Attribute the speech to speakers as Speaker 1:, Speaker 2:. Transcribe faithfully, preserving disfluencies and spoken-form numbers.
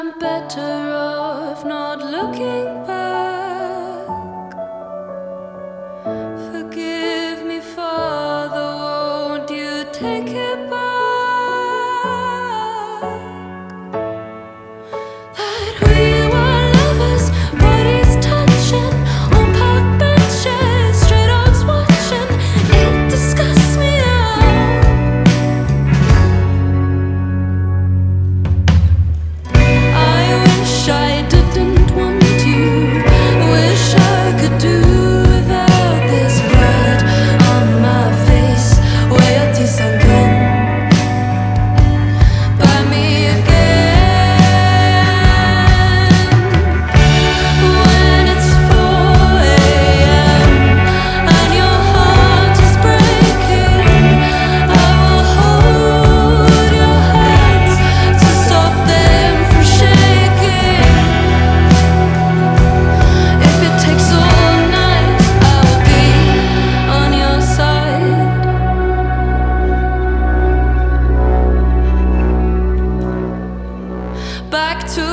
Speaker 1: I'm better off not looking back. Forgive me, Father, won't you take it back? That we were lovers, bodies touching on park benches, stray dogs watching. It disgusts me now. I wish I didn't want you. Wish I could do without this blood on my face. Where your teeth sunken. Buy me again when it's four a m and your heart is breaking. I will hold your hands to stop them from shaking. If it takes all night, I will be on your side. Back to